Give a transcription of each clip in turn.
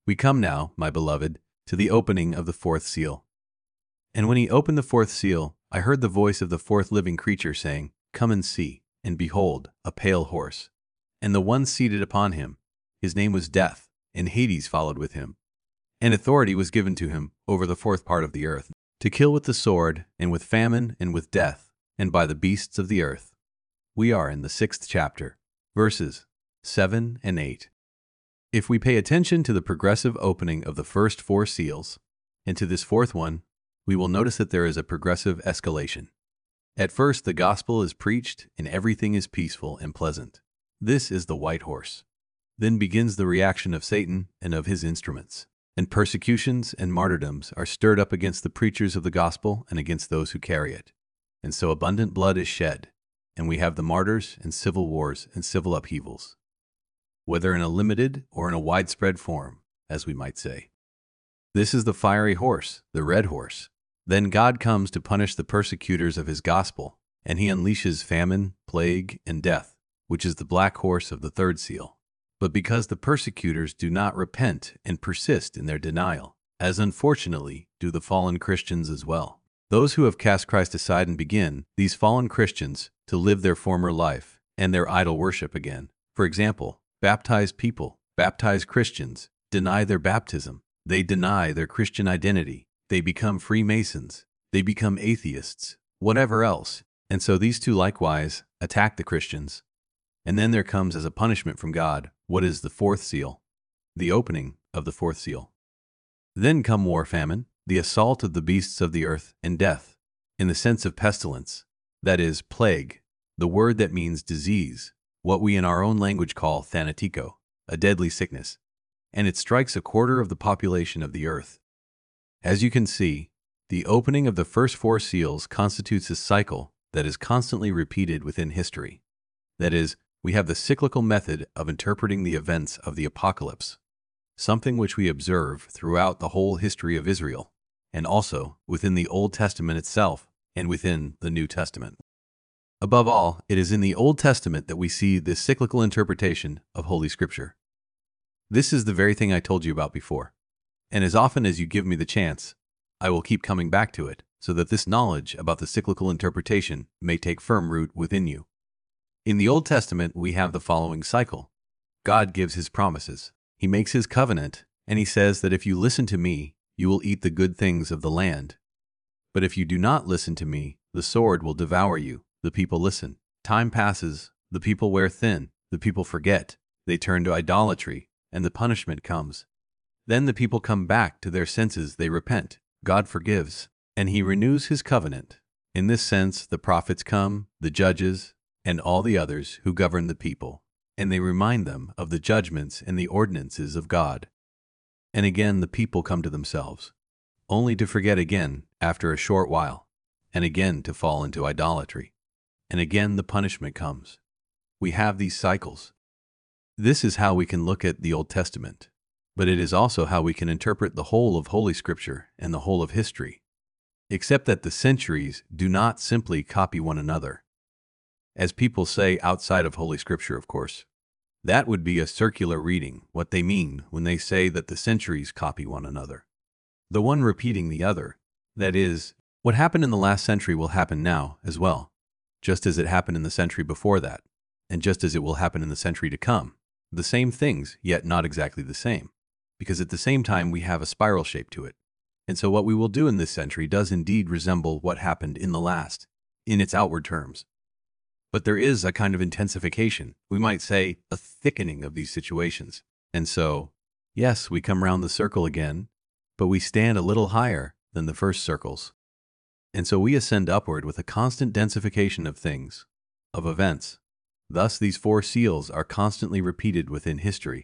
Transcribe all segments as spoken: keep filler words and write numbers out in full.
We come now, my beloved, to the opening of the fourth seal. And when he opened the fourth seal, I heard the voice of the fourth living creature saying, "Come and see." And behold, a pale horse. And the one seated upon him, his name was Death, and Hades followed with him. And authority was given to him over the fourth part of the earth, to kill with the sword, and with famine, and with death, and by the beasts of the earth. We are in the sixth chapter, verses seven and eight. If we pay attention to the progressive opening of the first four seals, and to this fourth one, we will notice that there is a progressive escalation. At first, the gospel is preached, and everything is peaceful and pleasant. This is the white horse. Then begins the reaction of Satan and of his instruments, and persecutions and martyrdoms are stirred up against the preachers of the gospel and against those who carry it. And so abundant blood is shed, and we have the martyrs and civil wars and civil upheavals, whether in a limited or in a widespread form, as we might say. This is the fiery horse, the red horse. Then God comes to punish the persecutors of his gospel, and he unleashes famine, plague, and death, which is the black horse of the third seal. But because the persecutors do not repent and persist in their denial, as unfortunately do the fallen Christians as well, those who have cast Christ aside and begin, these fallen Christians, to live their former life and their idol worship again. For example, baptized people, baptized Christians, deny their baptism. They deny their Christian identity. They become Freemasons. They become atheists, whatever else. And so these two likewise attack the Christians. And then there comes as a punishment from God what is the fourth seal, the opening of the fourth seal. Then come war, famine, the assault of the beasts of the earth, and death, in the sense of pestilence, that is, plague, the word that means disease, what we in our own language call thanatiko, a deadly sickness, and it strikes a quarter of the population of the earth. As you can see, the opening of the first four seals constitutes a cycle that is constantly repeated within history. That is, we have the cyclical method of interpreting the events of the apocalypse, something which we observe throughout the whole history of Israel, and also within the Old Testament itself and within the New Testament. Above all, it is in the Old Testament that we see this cyclical interpretation of Holy Scripture. This is the very thing I told you about before, and as often as you give me the chance, I will keep coming back to it, so that this knowledge about the cyclical interpretation may take firm root within you. In the Old Testament, we have the following cycle. God gives his promises. He makes his covenant, and he says that if you listen to me, you will eat the good things of the land. But if you do not listen to me, the sword will devour you. The people listen. Time passes. The people wear thin. The people forget. They turn to idolatry, and the punishment comes. Then the people come back to their senses. They repent. God forgives, and he renews his covenant. In this sense, the prophets come, the judges, and all the others who govern the people, and they remind them of the judgments and the ordinances of God. And again the people come to themselves, only to forget again after a short while, and again to fall into idolatry. And again the punishment comes. We have these cycles. This is how we can look at the Old Testament, but it is also how we can interpret the whole of Holy Scripture and the whole of history, except that the centuries do not simply copy one another. As people say outside of Holy Scripture, of course. That would be a circular reading, what they mean when they say that the centuries copy one another. The one repeating the other. That is, what happened in the last century will happen now as well, just as it happened in the century before that, and just as it will happen in the century to come. The same things, yet not exactly the same, because at the same time we have a spiral shape to it. And so what we will do in this century does indeed resemble what happened in the last, in its outward terms. But there is a kind of intensification, we might say a thickening of these situations. And so, yes, we come round the circle again, but we stand a little higher than the first circles. And so we ascend upward with a constant densification of things, of events. Thus these four seals are constantly repeated within history.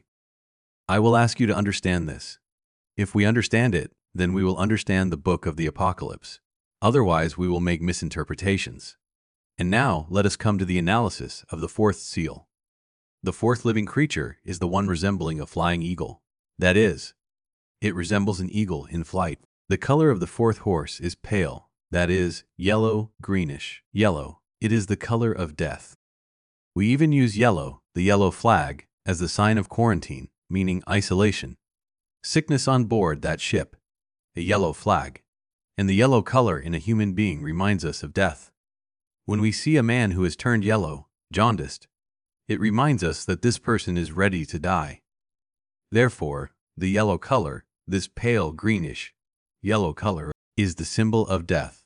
I will ask you to understand this. If we understand it, then we will understand the book of the Apocalypse. Otherwise, we will make misinterpretations. And now, let us come to the analysis of the fourth seal. The fourth living creature is the one resembling a flying eagle. That is, it resembles an eagle in flight. The color of the fourth horse is pale, that is, yellow, greenish, yellow. It is the color of death. We even use yellow, the yellow flag, as the sign of quarantine, meaning isolation. sickness on board that ship, a yellow flag, and the yellow color in a human being reminds us of death. When we see a man who has turned yellow, jaundiced, it reminds us that this person is ready to die. Therefore, the yellow color, this pale greenish yellow color, is the symbol of death.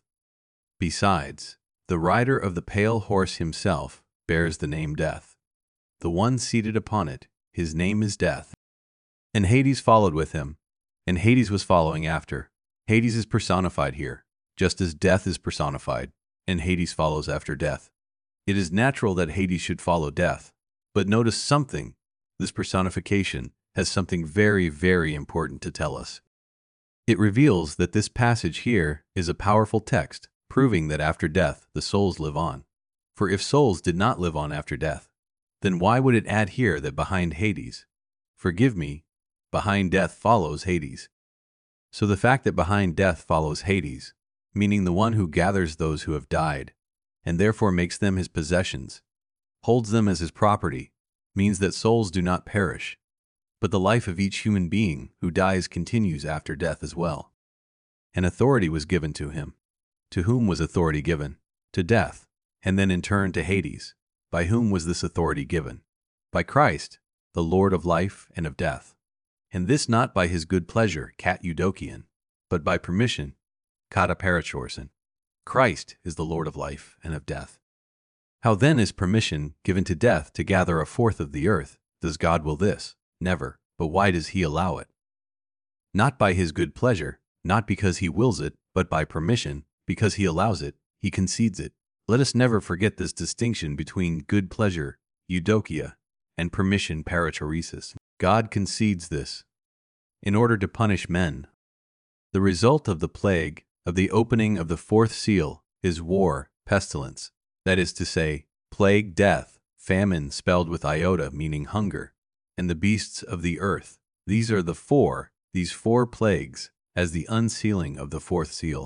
Besides, the rider of the pale horse himself bears the name Death. The one seated upon it, his name is Death. And Hades followed with him, and Hades was following after. Hades is personified here, just as death is personified, and Hades follows after death. It is natural that Hades should follow death, but notice something. This personification has something very, very important to tell us. It reveals that this passage here is a powerful text, proving that after death the souls live on. For if souls did not live on after death, then why would it add here that behind Hades, forgive me, behind death follows Hades? So the fact that behind death follows Hades, meaning the one who gathers those who have died, and therefore makes them his possessions, holds them as his property, means that souls do not perish, but the life of each human being who dies continues after death as well. And authority was given to him. To whom was authority given? To death, and then in turn to Hades. By whom was this authority given? By Christ, the Lord of life and of death. And this not by his good pleasure, kat Eudokian, but by permission, kata parachoresin. Christ is the Lord of life and of death. How then is permission given to death to gather a fourth of the earth? Does God will this? Never. But why does he allow it? Not by his good pleasure, not because he wills it, but by permission, because he allows it, he concedes it. Let us never forget this distinction between good pleasure, Eudokia, and permission, parachoresis. God concedes this in order to punish men. The result of the plague, of the opening of the fourth seal, is war, pestilence, that is to say, plague, death, famine spelled with iota meaning hunger, and the beasts of the earth. These are the four, these four plagues, as the unsealing of the fourth seal.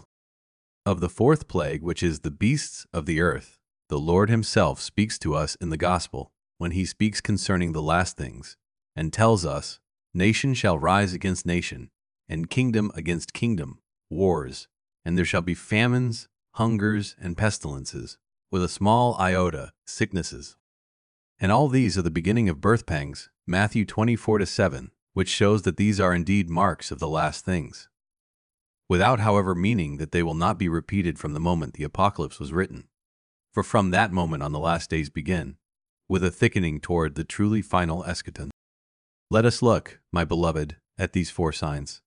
Of the fourth plague, which is the beasts of the earth, the Lord himself speaks to us in the gospel, when he speaks concerning the last things, and tells us, nation shall rise against nation, and kingdom against kingdom, wars, and there shall be famines, hungers, and pestilences, with a small iota, sicknesses. And all these are the beginning of birth pangs, Matthew twenty-four to seven, which shows that these are indeed marks of the last things, without however meaning that they will not be repeated from the moment the apocalypse was written. For from that moment on the last days begin, with a thickening toward the truly final eschaton. Let us look, my beloved, at these four signs.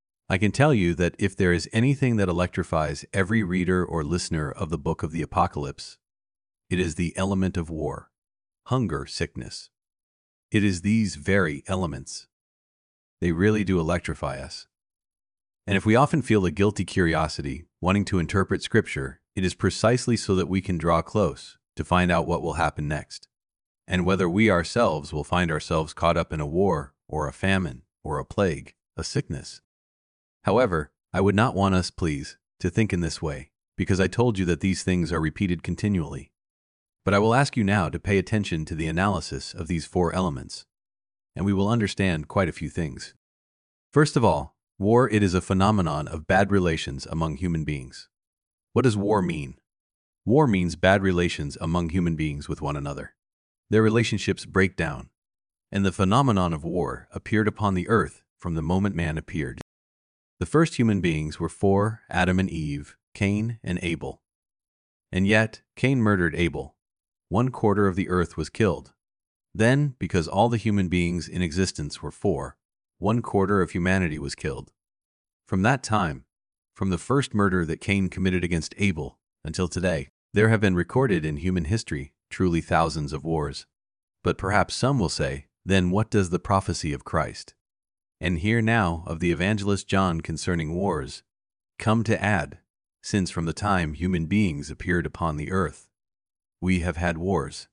I can tell you that if there is anything that electrifies every reader or listener of the book of the Apocalypse, it is the element of war, hunger, sickness. It is these very elements. They really do electrify us. And if we often feel a guilty curiosity, wanting to interpret Scripture, it is precisely so that we can draw close to find out what will happen next, and whether we ourselves will find ourselves caught up in a war, or a famine, or a plague, a sickness. However, I would not want us, please, to think in this way, because I told you that these things are repeated continually. But I will ask you now to pay attention to the analysis of these four elements, and we will understand quite a few things. First of all, war, it is a phenomenon of bad relations among human beings. What does war mean? War means bad relations among human beings with one another. Their relationships break down, and the phenomenon of war appeared upon the earth from the moment man appeared. The first human beings were four, Adam and Eve, Cain and Abel. And yet, Cain murdered Abel. One quarter of the earth was killed. Then, because all the human beings in existence were four, one quarter of humanity was killed. From that time, from the first murder that Cain committed against Abel until today, there have been recorded in human history truly thousands of wars. But perhaps some will say, then what does the prophecy of Christ, and here now of the evangelist John concerning wars, come to add, since from the time human beings appeared upon the earth, we have had wars?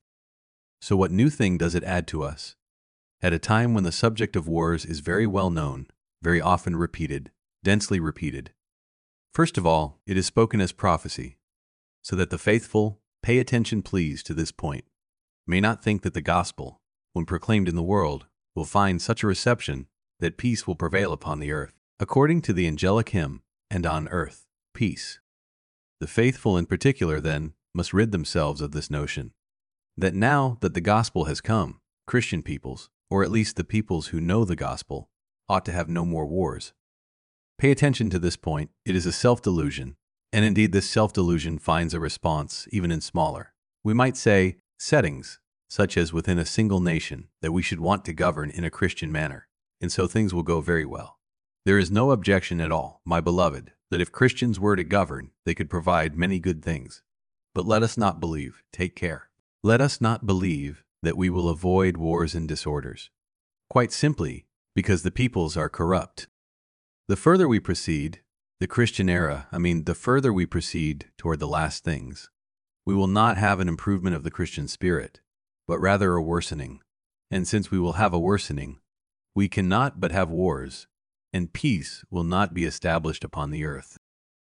So what new thing does it add to us? At a time when the subject of wars is very well known, very often repeated, densely repeated. First of all, it is spoken as prophecy, so that the faithful, pay attention please to this point, may not think that the gospel, when proclaimed in the world, will find such a reception that peace will prevail upon the earth, according to the angelic hymn, and on earth, peace. The faithful in particular, then, must rid themselves of this notion that now that the gospel has come, Christian peoples, or at least the peoples who know the gospel, ought to have no more wars. Pay attention to this point. It is a self-delusion, and indeed this self-delusion finds a response even in smaller, we might say, settings, such as within a single nation, that we should want to govern in a Christian manner, and so things will go very well. There is no objection at all, my beloved, that if Christians were to govern, they could provide many good things. But let us not believe, take care, let us not believe that we will avoid wars and disorders. Quite simply, because the peoples are corrupt. The further we proceed, the Christian era, I mean, the further we proceed toward the last things, we will not have an improvement of the Christian spirit, but rather a worsening. And since we will have a worsening, we cannot but have wars, and peace will not be established upon the earth.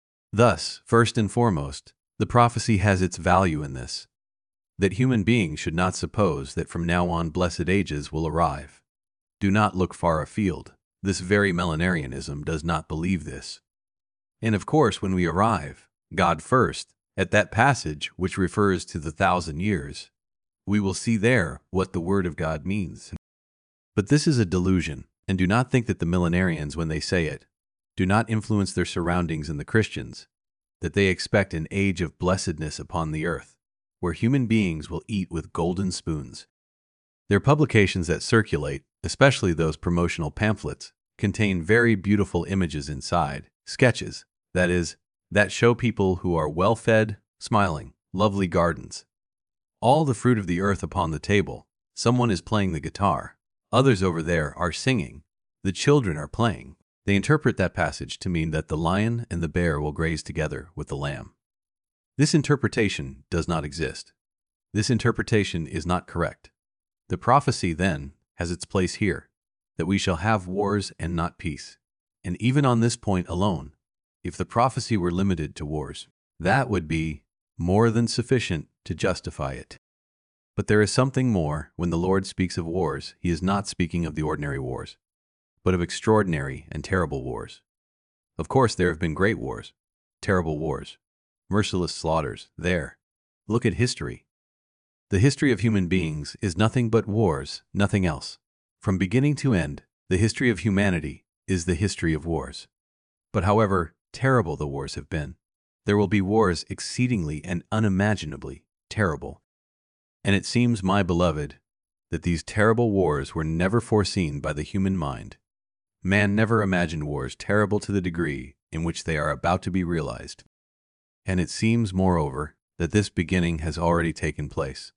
Thus, first and foremost, the prophecy has its value in this, that human beings should not suppose that from now on blessed ages will arrive. Do not look far afield. This very millenarianism does not believe this. And of course, when we arrive, God first, at that passage which refers to the thousand years, we will see there what the Word of God means. But this is a delusion, and do not think that the millenarians, when they say it, do not influence their surroundings and the Christians, that they expect an age of blessedness upon the earth, where human beings will eat with golden spoons. Their publications that circulate, especially those promotional pamphlets, contain very beautiful images inside, sketches, that is, that show people who are well-fed, smiling, lovely gardens. All the fruit of the earth upon the table. Someone is playing the guitar. Others over there are singing. The children are playing. They interpret that passage to mean that the lion and the bear will graze together with the lamb. This interpretation does not exist. This interpretation is not correct. The prophecy, then, has its place here, that we shall have wars and not peace. And even on this point alone, if the prophecy were limited to wars, that would be more than sufficient to justify it. But there is something more. When the Lord speaks of wars, he is not speaking of the ordinary wars, but of extraordinary and terrible wars. Of course, there have been great wars, terrible wars, merciless slaughters. There. Look at history. The history of human beings is nothing but wars, nothing else. From beginning to end, the history of humanity is the history of wars. But however terrible the wars have been, there will be wars exceedingly and unimaginably terrible. And it seems, my beloved, that these terrible wars were never foreseen by the human mind. Man never imagined wars terrible to the degree in which they are about to be realized. And it seems, moreover, that this beginning has already taken place.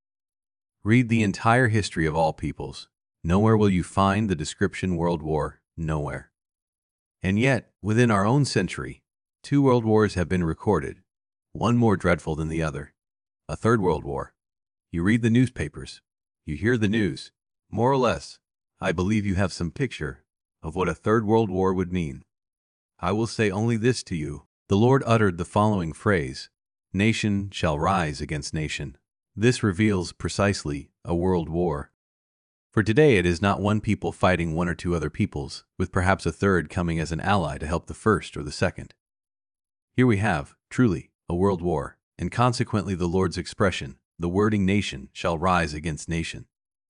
Read the entire history of all peoples. Nowhere will you find the description world war, nowhere. And yet, within our own century, two world wars have been recorded, one more dreadful than the other. A third world war. You read the newspapers, you hear the news. More or less, I believe you have some picture of what a third world war would mean. I will say only this to you. The Lord uttered the following phrase, "Nation shall rise against nation." This reveals precisely a world war. For today it is not one people fighting one or two other peoples, with perhaps a third coming as an ally to help the first or the second. Here we have, truly, a world war, and consequently the Lord's expression, the wording "nation shall rise against nation."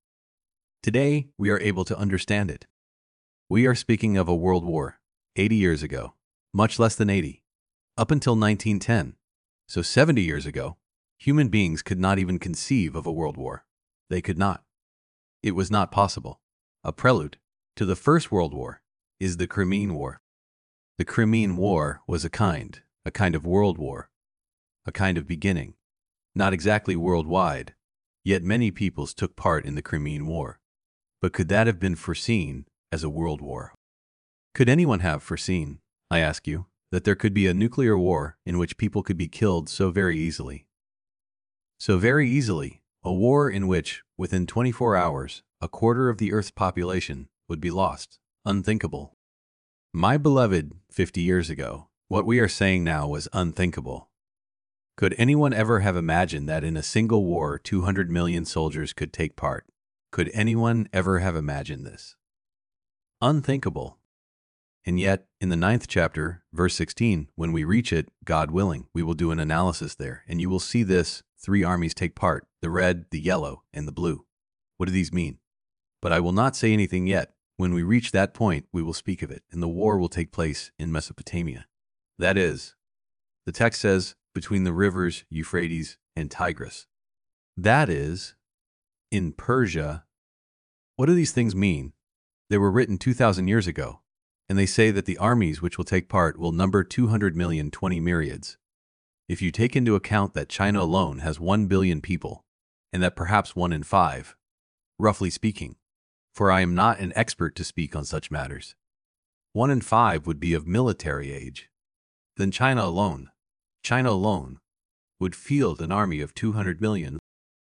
Today we are able to understand it. We are speaking of a world war, eighty years ago, much less than eighty, up until nineteen ten, so seventy years ago, human beings could not even conceive of a world war. They could not. It was not possible. A prelude to the First World War is the Crimean War. The Crimean War was a kind, a kind of world war, a kind of beginning, not exactly worldwide, yet many peoples took part in the Crimean War. But could that have been foreseen as a world war? Could anyone have foreseen, I ask you, that there could be a nuclear war in which people could be killed so very easily? So very easily, a war in which, within twenty-four hours, a quarter of the Earth's population would be lost. Unthinkable. My beloved, fifty years ago, what we are saying now was unthinkable. Could anyone ever have imagined that in a single war two hundred million soldiers could take part? Could anyone ever have imagined this? Unthinkable. And yet, in the ninth chapter, verse sixteen, when we reach it, God willing, we will do an analysis there, and you will see this: three armies take part, the red, the yellow, and the blue. What do these mean? But I will not say anything yet. When we reach that point, we will speak of it, and the war will take place in Mesopotamia. That is, the text says, between the rivers Euphrates and Tigris. That is, in Persia. What do these things mean? They were written two thousand years ago, and they say that the armies which will take part will number two hundred million, twenty myriads. If you take into account that China alone has one billion people, and that perhaps one in five, roughly speaking, for I am not an expert to speak on such matters, one in five would be of military age, then China alone, China alone, would field an army of two hundred million.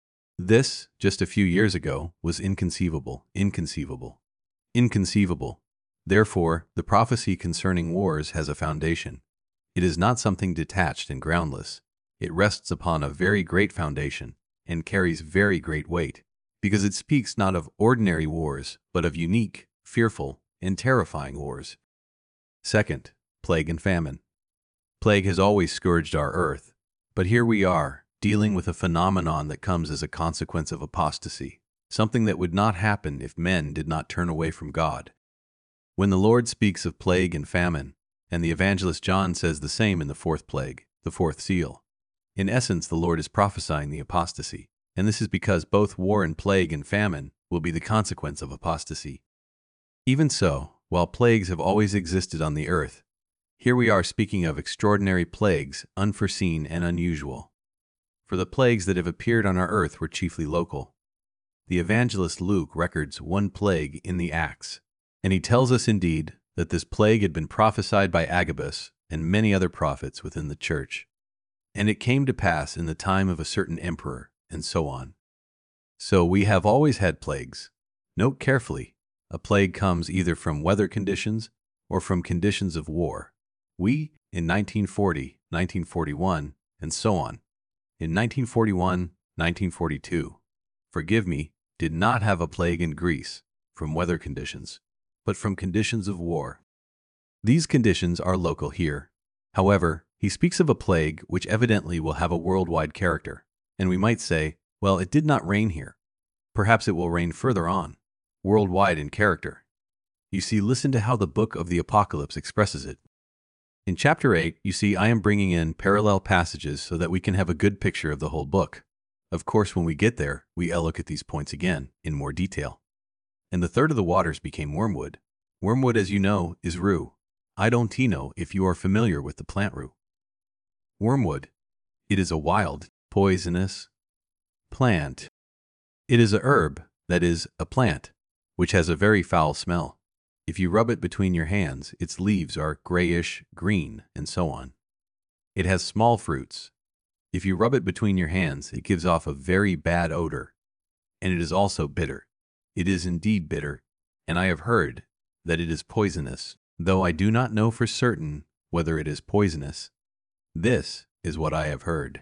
This, just a few years ago, was inconceivable, inconceivable, inconceivable. Therefore, the prophecy concerning wars has a foundation. It is not something detached and groundless. It rests upon a very great foundation and carries very great weight, because it speaks not of ordinary wars, but of unique, fearful, and terrifying wars. Second, plague and famine. Plague has always scourged our earth, but here we are, dealing with a phenomenon that comes as a consequence of apostasy, something that would not happen if men did not turn away from God. When the Lord speaks of plague and famine, and the evangelist John says the same in the fourth plague, the fourth seal, in essence the Lord is prophesying the apostasy, and this is because both war and plague and famine will be the consequence of apostasy. Even so, while plagues have always existed on the earth, here we are speaking of extraordinary plagues, unforeseen and unusual. For the plagues that have appeared on our earth were chiefly local. The evangelist Luke records one plague in the Acts, and he tells us indeed that this plague had been prophesied by Agabus and many other prophets within the church. And it came to pass in the time of a certain emperor, and so on. So we have always had plagues. Note carefully, a plague comes either from weather conditions or from conditions of war. We, in nineteen forty, nineteen forty-one, and so on, in nineteen forty-one, nineteen forty-two, forgive me, did not have a plague in Greece from weather conditions, but from conditions of war. These conditions are local here. However, he speaks of a plague which evidently will have a worldwide character, and we might say, well, it did not rain here. Perhaps it will rain further on, worldwide in character. You see, listen to how the book of the Apocalypse expresses it. In chapter eight, you see I am bringing in parallel passages so that we can have a good picture of the whole book. Of course, when we get there, we look at these points again, in more detail. And the third of the waters became wormwood. Wormwood, as you know, is rue. I don't know if you are familiar with the plant rue. Wormwood. It is a wild, poisonous plant. It is a herb, that is, a plant, which has a very foul smell. If you rub it between your hands, its leaves are grayish, green, and so on. It has small fruits. If you rub it between your hands, it gives off a very bad odor, and it is also bitter. It is indeed bitter, and I have heard that it is poisonous, though I do not know for certain whether it is poisonous. This is what I have heard.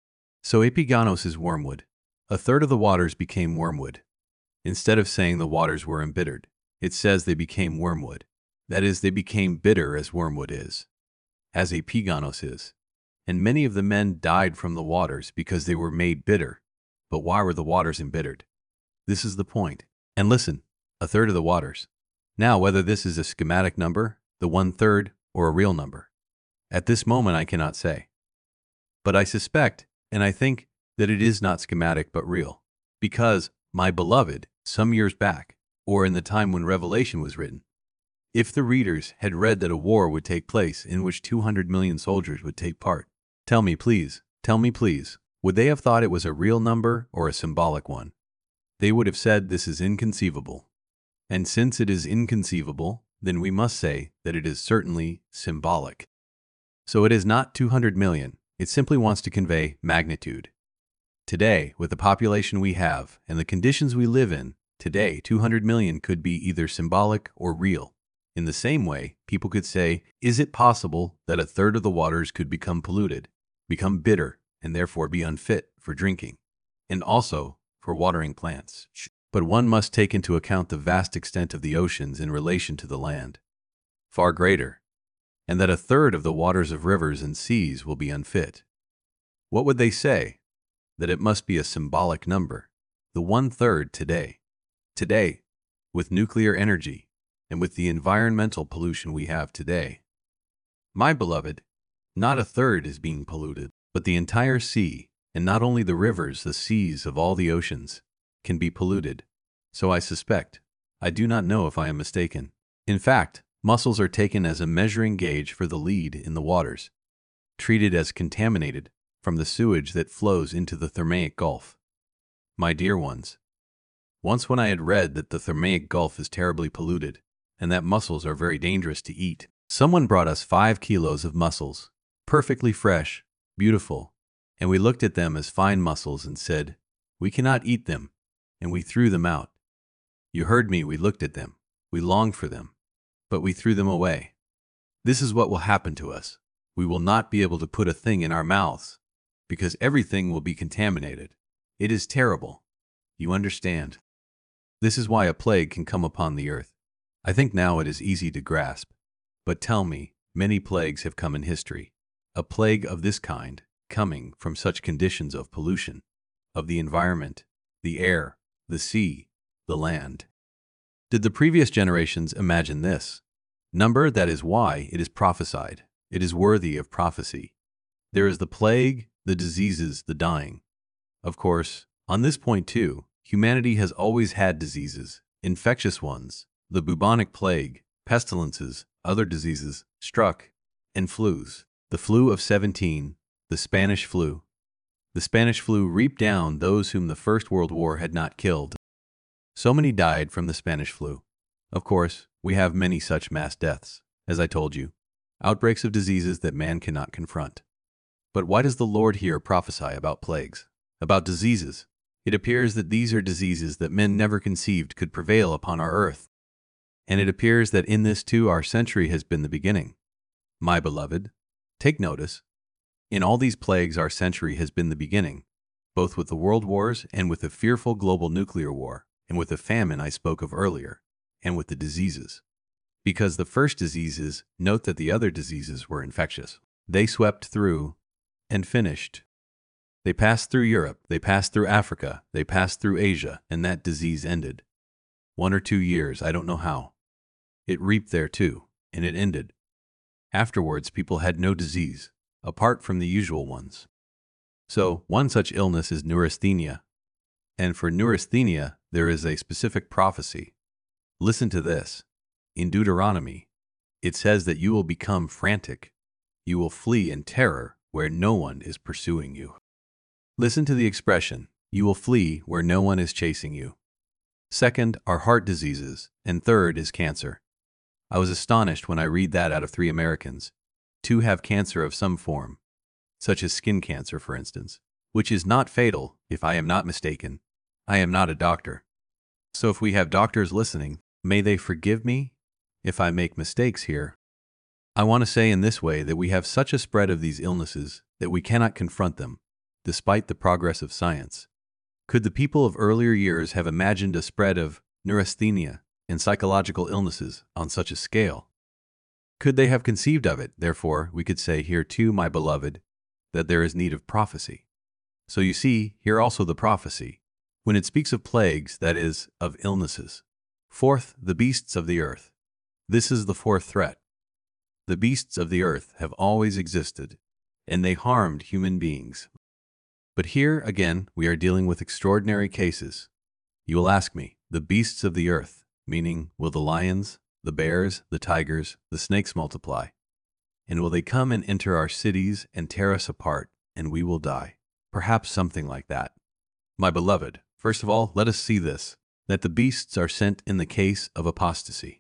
So epiganos is wormwood. A third of the waters became wormwood. Instead of saying the waters were embittered, it says they became wormwood. That is, they became bitter as wormwood is, as epiganos is. And many of the men died from the waters because they were made bitter. But why were the waters embittered? This is the point. And listen, a third of the waters. Now, whether this is a schematic number, the one-third, or a real number, at this moment I cannot say. But I suspect, and I think, that it is not schematic but real. Because, my beloved, some years back, or in the time when Revelation was written, if the readers had read that a war would take place in which two hundred million soldiers would take part, tell me please, tell me please, would they have thought it was a real number or a symbolic one? They would have said this is inconceivable. And since it is inconceivable, then we must say that it is certainly symbolic. So it is not two hundred million, it simply wants to convey magnitude. Today, with the population we have and the conditions we live in, today two hundred million could be either symbolic or real. In the same way, people could say, is it possible that a third of the waters could become polluted, become bitter, and therefore be unfit for drinking, and also for watering plants? But one must take into account the vast extent of the oceans in relation to the land, far greater, and that a third of the waters of rivers and seas will be unfit. What would they say? That it must be a symbolic number, the one-third today. Today, with nuclear energy, and with the environmental pollution we have today. My beloved, not a third is being polluted, but the entire sea, and not only the rivers, the seas of all the oceans, can be polluted. So I suspect. I do not know if I am mistaken. In fact, mussels are taken as a measuring gauge for the lead in the waters, treated as contaminated from the sewage that flows into the Thermaic Gulf. My dear ones, once when I had read that the Thermaic Gulf is terribly polluted, and that mussels are very dangerous to eat, someone brought us five kilos of mussels, perfectly fresh, beautiful, and we looked at them as fine mussels and said, "We cannot eat them," and we threw them out. You heard me, we looked at them, we longed for them, but we threw them away. This is what will happen to us. We will not be able to put a thing in our mouths, because everything will be contaminated. It is terrible. You understand? This is why a plague can come upon the earth. I think now it is easy to grasp. But tell me, many plagues have come in history. A plague of this kind, coming from such conditions of pollution, of the environment, the air, the sea, the land. Did the previous generations imagine this? Number, that is why it is prophesied. It is worthy of prophecy. There is the plague, the diseases, the dying. Of course, on this point too, humanity has always had diseases, infectious ones, the bubonic plague, pestilences, other diseases, struck, and flus. The flu of seventeen, the Spanish flu. The Spanish flu reaped down those whom the First World War had not killed. So many died from the Spanish flu. Of course, we have many such mass deaths, as I told you, outbreaks of diseases that man cannot confront. But why does the Lord here prophesy about plagues, about diseases? It appears that these are diseases that men never conceived could prevail upon our earth. And it appears that in this too our century has been the beginning. My beloved, take notice. In all these plagues our century has been the beginning, both with the world wars and with the fearful global nuclear war, and with the famine I spoke of earlier, and with the diseases. Because the first diseases, note that the other diseases were infectious. They swept through and finished. They passed through Europe, they passed through Africa, they passed through Asia, and that disease ended. One or two years, I don't know how. It reaped there too, and it ended. Afterwards, people had no disease, apart from the usual ones. So, one such illness is neurasthenia. And for neurasthenia, there is a specific prophecy. Listen to this. In Deuteronomy, it says that you will become frantic. You will flee in terror where no one is pursuing you. Listen to the expression, you will flee where no one is chasing you. Second are heart diseases, and third is cancer. I was astonished when I read that out of three Americans, two have cancer of some form, such as skin cancer, for instance, which is not fatal, if I am not mistaken. I am not a doctor. So if we have doctors listening, may they forgive me if I make mistakes here. I want to say in this way that we have such a spread of these illnesses that we cannot confront them, despite the progress of science. Could the people of earlier years have imagined a spread of neurasthenia and psychological illnesses on such a scale? Could they have conceived of it? Therefore, we could say here too, my beloved, that there is need of prophecy. So you see, here also the prophecy, when it speaks of plagues, that is, of illnesses. Fourth, the beasts of the earth. This is the fourth threat. The beasts of the earth have always existed, and they harmed human beings. But here, again, we are dealing with extraordinary cases. You will ask me, the beasts of the earth, meaning, will the lions, the bears, the tigers, the snakes multiply? And will they come and enter our cities and tear us apart, and we will die? Perhaps something like that. My beloved, first of all, let us see this, that the beasts are sent in the case of apostasy.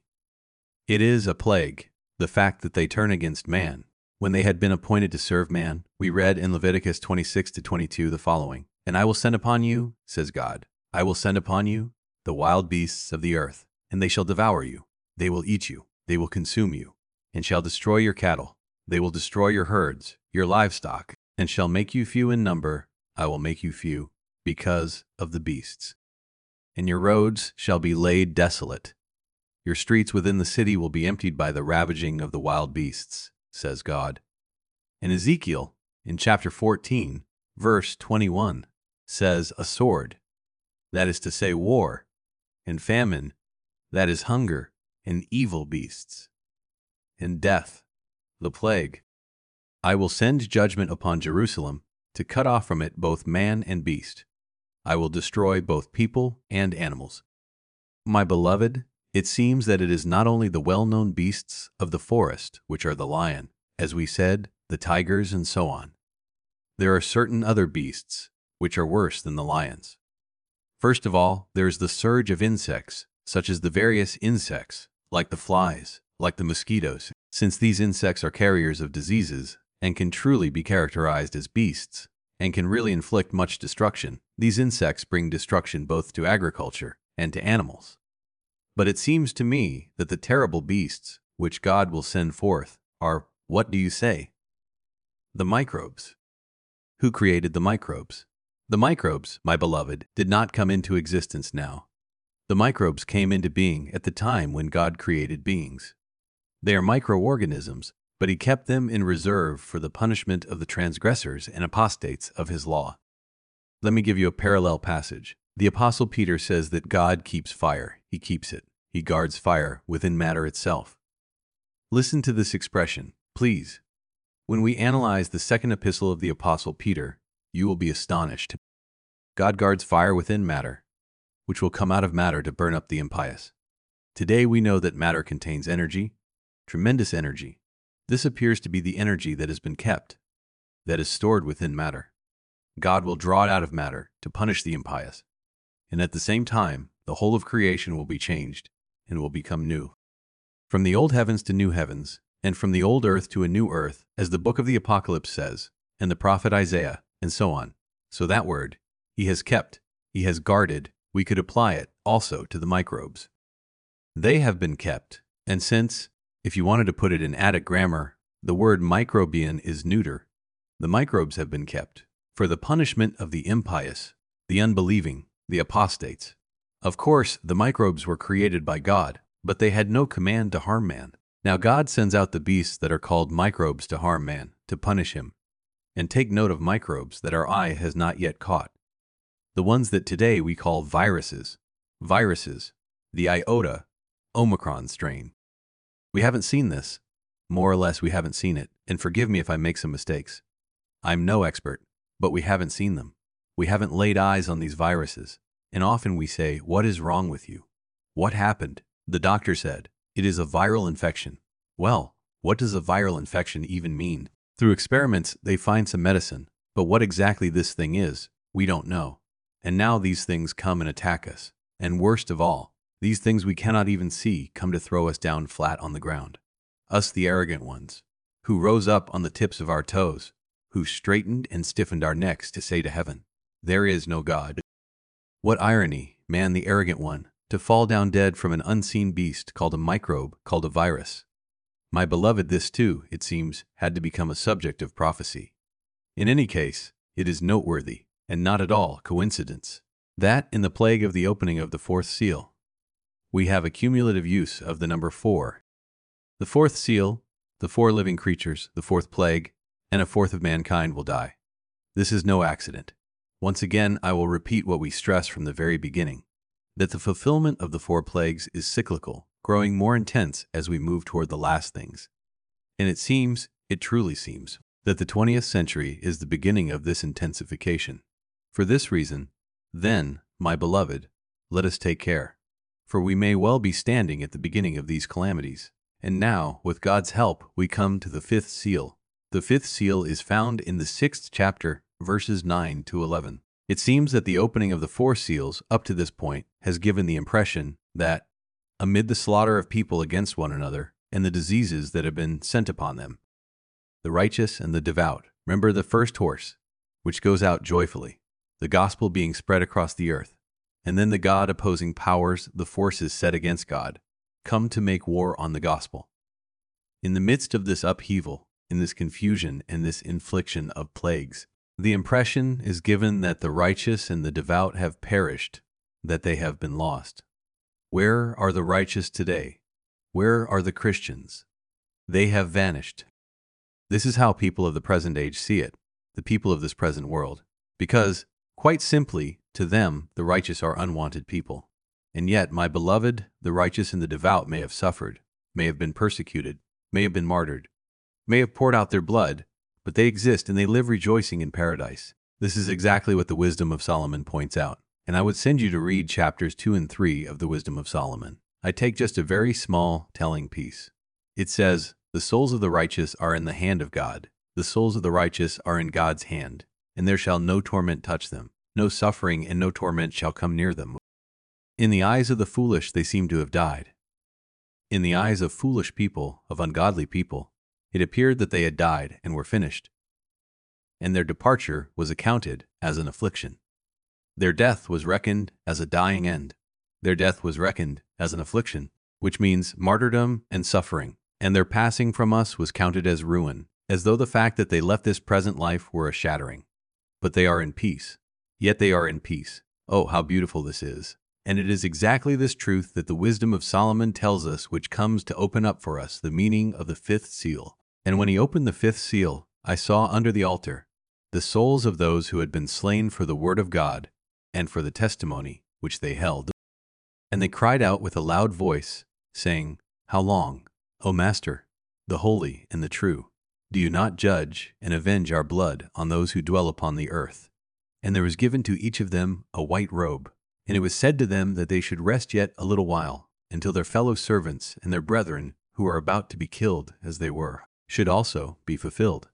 It is a plague, the fact that they turn against man. When they had been appointed to serve man, we read in Leviticus twenty-six to twenty-two the following, "And I will send upon you, says God, I will send upon you the wild beasts of the earth, and they shall devour you. They will eat you, they will consume you, and shall destroy your cattle. They will destroy your herds, your livestock, and shall make you few in number. I will make you few, because of the beasts." and your roads shall be laid desolate. Your streets within the city will be emptied by the ravaging of the wild beasts, says God. And Ezekiel, in chapter fourteen, verse twenty-one, says a sword, that is to say war, and famine, that is hunger, and evil beasts, and death, the plague. I will send judgment upon Jerusalem to cut off from it both man and beast. I will destroy both people and animals. My beloved, it seems that it is not only the well-known beasts of the forest, which are the lion, as we said, the tigers, and so on. There are certain other beasts which are worse than the lions. First of all, there is the surge of insects, such as the various insects, like the flies, like the mosquitoes, since these insects are carriers of diseases and can truly be characterized as beasts, and can really inflict much destruction. These insects bring destruction both to agriculture and to animals. But it seems to me that the terrible beasts which God will send forth are, what do you say? The microbes. Who created the microbes? The microbes, my beloved, did not come into existence now. The microbes came into being at the time when God created beings. They are microorganisms, but he kept them in reserve for the punishment of the transgressors and apostates of his law. Let me give you a parallel passage. The Apostle Peter says that God keeps fire. He keeps it. He guards fire within matter itself. Listen to this expression, please. When we analyze the second epistle of the Apostle Peter, you will be astonished. God guards fire within matter, which will come out of matter to burn up the impious. Today we know that matter contains energy, tremendous energy. This appears to be the energy that has been kept, that is stored within matter. God will draw it out of matter to punish the impious. And at the same time, the whole of creation will be changed and will become new. From the old heavens to new heavens, and from the old earth to a new earth, as the book of the Apocalypse says, and the prophet Isaiah, and so on. So that word, he has kept, he has guarded, we could apply it also to the microbes. They have been kept, and since, if you wanted to put it in Attic grammar, the word microbian is neuter, the microbes have been kept for the punishment of the impious, the unbelieving, the apostates. Of course, the microbes were created by God, but they had no command to harm man. Now God sends out the beasts that are called microbes to harm man, to punish him. And take note of microbes that our eye has not yet caught. The ones that today we call viruses. Viruses, the iota, Omicron strain. We haven't seen this. More or less we haven't seen it, and forgive me if I make some mistakes. I'm no expert, but we haven't seen them. We haven't laid eyes on these viruses, and often we say, what is wrong with you? What happened? The doctor said, it is a viral infection. Well, what does a viral infection even mean? Through experiments, they find some medicine, but what exactly this thing is, we don't know. And now these things come and attack us. And worst of all, these things we cannot even see come to throw us down flat on the ground. Us the arrogant ones, who rose up on the tips of our toes, who straightened and stiffened our necks to say to heaven, there is no God. What irony, man the arrogant one, to fall down dead from an unseen beast called a microbe, called a virus. My beloved, this too, it seems, had to become a subject of prophecy. In any case, it is noteworthy, and not at all coincidence, that in the plague of the opening of the fourth seal, we have a cumulative use of the number four. The fourth seal, the four living creatures, the fourth plague, and a fourth of mankind will die. This is no accident. Once again, I will repeat what we stressed from the very beginning, that the fulfillment of the four plagues is cyclical, growing more intense as we move toward the last things. And it seems, it truly seems, that the twentieth century is the beginning of this intensification. For this reason, then, my beloved, let us take care, for we may well be standing at the beginning of these calamities. And now, with God's help, we come to the fifth seal. The fifth seal is found in the sixth chapter, verses nine to eleven. It seems that the opening of the four seals up to this point has given the impression that, amid the slaughter of people against one another and the diseases that have been sent upon them, the righteous and the devout, remember the first horse, which goes out joyfully, the gospel being spread across the earth, and then the God-opposing powers, the forces set against God, come to make war on the gospel. In the midst of this upheaval, in this confusion and this infliction of plagues, the impression is given that the righteous and the devout have perished, that they have been lost. Where are the righteous today? Where are the Christians? They have vanished. This is how people of the present age see it, the people of this present world, because, quite simply, to them the righteous are unwanted people. And yet, my beloved, the righteous and the devout may have suffered, may have been persecuted, may have been martyred, may have poured out their blood, but they exist and they live rejoicing in paradise. This is exactly what the Wisdom of Solomon points out, and I would send you to read chapters two and three of the Wisdom of Solomon. I take just a very small, telling piece. It says, "The souls of the righteous are in the hand of God. The souls of the righteous are in God's hand, and there shall no torment touch them. No suffering and no torment shall come near them. In the eyes of the foolish they seem to have died." In the eyes of foolish people, of ungodly people, it appeared that they had died and were finished, and their departure was accounted as an affliction. Their death was reckoned as a dying end. Their death was reckoned as an affliction, which means martyrdom and suffering, and their passing from us was counted as ruin, as though the fact that they left this present life were a shattering. But they are in peace. Yet they are in peace. Oh, how beautiful this is. And it is exactly this truth that the Wisdom of Solomon tells us, which comes to open up for us the meaning of the fifth seal. And when he opened the fifth seal, I saw under the altar the souls of those who had been slain for the word of God and for the testimony which they held. And they cried out with a loud voice, saying, "How long, O Master, the holy and the true, do you not judge and avenge our blood on those who dwell upon the earth?" And there was given to each of them a white robe, and it was said to them that they should rest yet a little while, until their fellow servants and their brethren, who are about to be killed as they were, should also be fulfilled.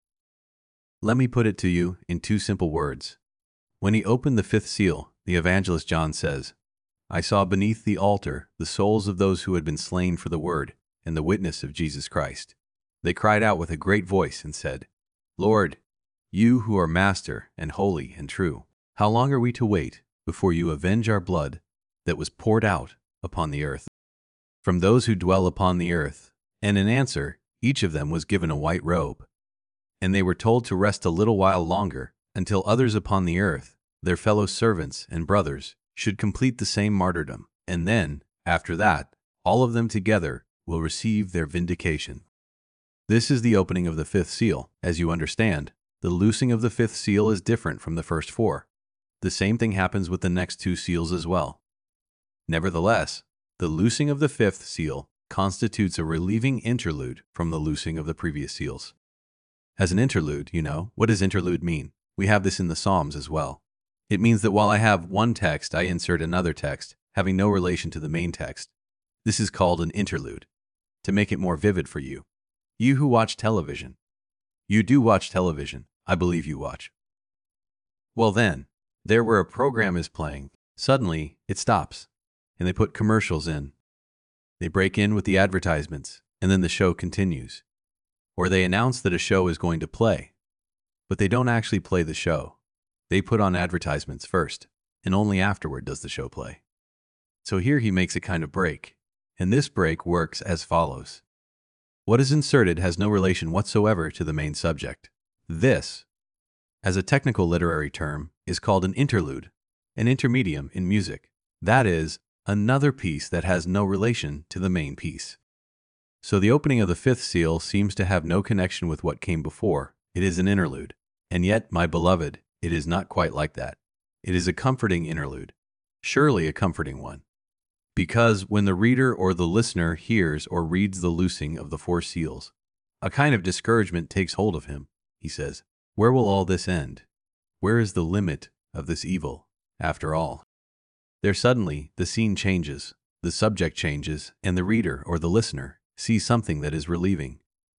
Let me put it to you in two simple words. When he opened the fifth seal, the evangelist John says, "I saw beneath the altar the souls of those who had been slain for the word and the witness of Jesus Christ. They cried out with a great voice and said, 'Lord, you who are master and holy and true, how long are we to wait before you avenge our blood that was poured out upon the earth?' From those who dwell upon the earth." And in answer, each of them was given a white robe. And they were told to rest a little while longer, until others upon the earth, their fellow servants and brothers, should complete the same martyrdom. And then, after that, all of them together will receive their vindication. This is the opening of the fifth seal. As you understand, the loosing of the fifth seal is different from the first four. The same thing happens with the next two seals as well. Nevertheless, the loosing of the fifth seal constitutes a relieving interlude from the loosing of the previous seals. As an interlude, you know, what does interlude mean? We have this in the Psalms as well. It means that while I have one text, I insert another text, having no relation to the main text. This is called an interlude. To make it more vivid for you, you who watch television. You do watch television. I believe you watch. Well then, there where a program is playing, suddenly it stops, and they put commercials in. They break in with the advertisements, and then the show continues. Or they announce that a show is going to play, but they don't actually play the show. They put on advertisements first, and only afterward does the show play. So here he makes a kind of break, and this break works as follows. What is inserted has no relation whatsoever to the main subject. This, as a technical literary term, is called an interlude, an intermedium in music. That is, another piece that has no relation to the main piece. So the opening of the fifth seal seems to have no connection with what came before. It is an interlude. And yet, my beloved, it is not quite like that. It is a comforting interlude, surely a comforting one. Because when the reader or the listener hears or reads the loosing of the four seals, a kind of discouragement takes hold of him. He says, "Where will all this end? Where is the limit of this evil, after all?" There suddenly the scene changes, the subject changes, and the reader or the listener sees something that is relieving.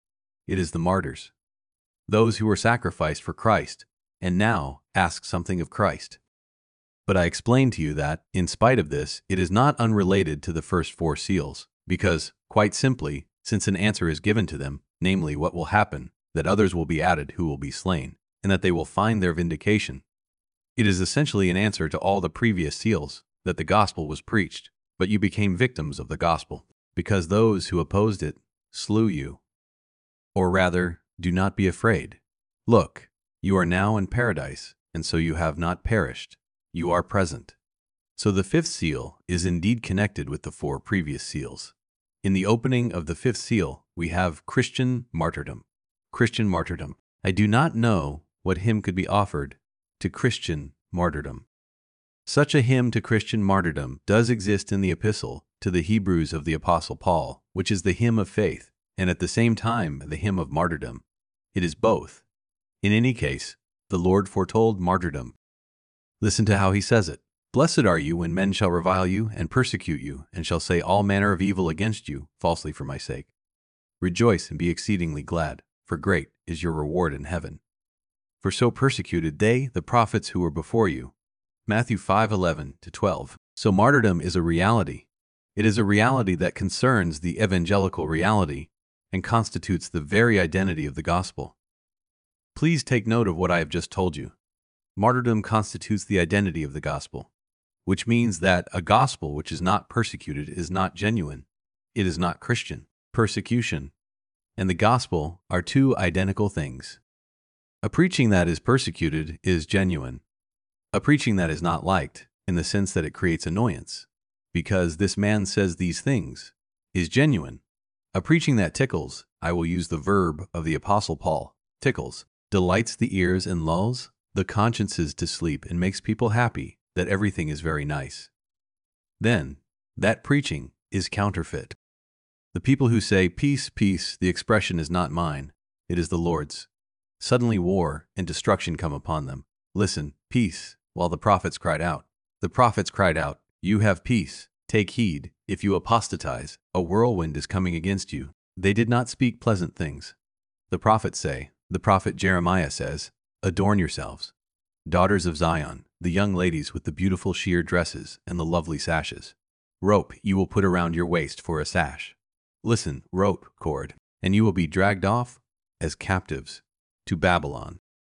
It is the martyrs, those who were sacrificed for Christ, and now ask something of Christ. But I explained to you that, in spite of this, it is not unrelated to the first four seals, because, quite simply, since an answer is given to them, namely what will happen, that others will be added who will be slain, and that they will find their vindication. It is essentially an answer to all the previous seals, that the gospel was preached, but you became victims of the gospel, because those who opposed it slew you. Or rather, do not be afraid. Look, you are now in paradise, and so you have not perished. You are present. So the fifth seal is indeed connected with the four previous seals. In the opening of the fifth seal, we have Christian martyrdom. Christian martyrdom. I do not know what hymn could be offered to Christian martyrdom. Such a hymn to Christian martyrdom does exist in the epistle to the Hebrews of the Apostle Paul, which is the hymn of faith, and at the same time the hymn of martyrdom. It is both. In any case, the Lord foretold martyrdom. Listen to how he says it. Blessed are you when men shall revile you and persecute you, and shall say all manner of evil against you, falsely for my sake. Rejoice and be exceedingly glad, for great is your reward in heaven. For so persecuted they, the prophets who were before you. Matthew five eleven to twelve. So martyrdom is a reality. It is a reality that concerns the evangelical reality and constitutes the very identity of the gospel. Please take note of what I have just told you. Martyrdom constitutes the identity of the gospel, which means that a gospel which is not persecuted is not genuine. It is not Christian. Persecution and the gospel are two identical things. A preaching that is persecuted is genuine. A preaching that is not liked, in the sense that it creates annoyance, because this man says these things, is genuine. A preaching that tickles, I will use the verb of the Apostle Paul, tickles, delights the ears and lulls the consciences to sleep and makes people happy that everything is very nice. Then, that preaching is counterfeit. The people who say, peace, peace, the expression is not mine, it is the Lord's. Suddenly war and destruction come upon them. Listen, peace, while the prophets cried out. The prophets cried out, you have peace. Take heed, if you apostatize, a whirlwind is coming against you. They did not speak pleasant things. The prophets say, the prophet Jeremiah says, adorn yourselves, daughters of Zion, the young ladies with the beautiful sheer dresses and the lovely sashes. Rope you will put around your waist for a sash. Listen, rope, cord, and you will be dragged off as captives to Babylon.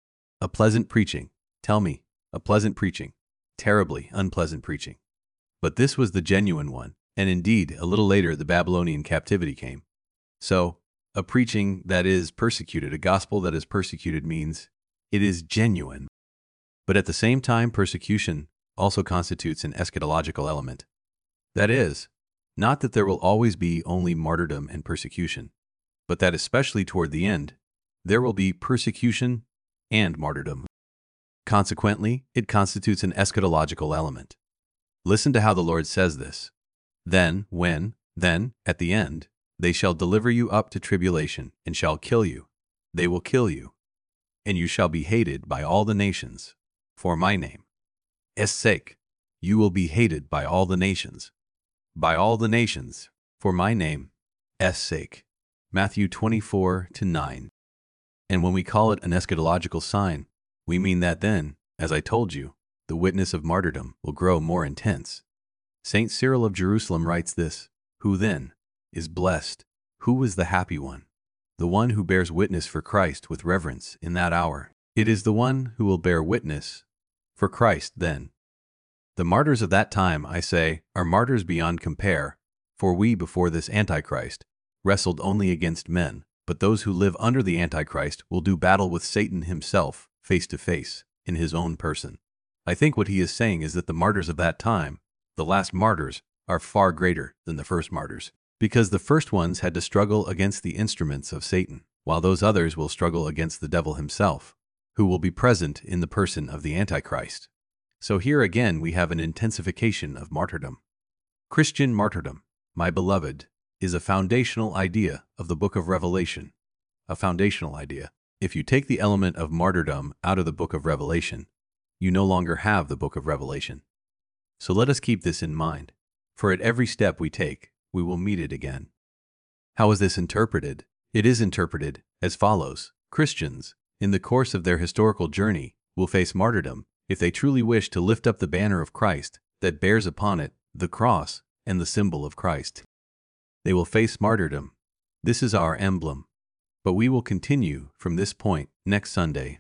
A pleasant preaching, tell me, a pleasant preaching, terribly unpleasant preaching. But this was the genuine one, and indeed, a little later the Babylonian captivity came. So, a preaching that is persecuted, a gospel that is persecuted means it is genuine. But at the same time, persecution also constitutes an eschatological element. That is, not that there will always be only martyrdom and persecution, but that especially toward the end, there will be persecution and martyrdom. Consequently, it constitutes an eschatological element. Listen to how the Lord says this. Then, when, then, at the end, they shall deliver you up to tribulation, and shall kill you. They will kill you, and you shall be hated by all the nations, for my name. Es sake, you will be hated by all the nations. By all the nations, for my name, es sake. Matthew twenty-four to nine. And when we call it an eschatological sign, we mean that then, as I told you, the witness of martyrdom will grow more intense. Saint Cyril of Jerusalem writes this, who then is blessed? Who is the happy one? The one who bears witness for Christ with reverence in that hour. It is the one who will bear witness for Christ then. The martyrs of that time, I say, are martyrs beyond compare, for we before this Antichrist wrestled only against men, but those who live under the Antichrist will do battle with Satan himself, face to face, in his own person. I think what he is saying is that the martyrs of that time, the last martyrs, are far greater than the first martyrs, because the first ones had to struggle against the instruments of Satan, while those others will struggle against the devil himself, who will be present in the person of the Antichrist. So here again we have an intensification of martyrdom. Christian martyrdom, my beloved, is a foundational idea of the book of Revelation. A foundational idea. If you take the element of martyrdom out of the book of Revelation, you no longer have the book of Revelation. So let us keep this in mind, for at every step we take, we will meet it again. How is this interpreted? It is interpreted as follows. Christians, in the course of their historical journey, will face martyrdom if they truly wish to lift up the banner of Christ that bears upon it the cross and the symbol of Christ. They will face martyrdom. This is our emblem. But we will continue from this point next Sunday.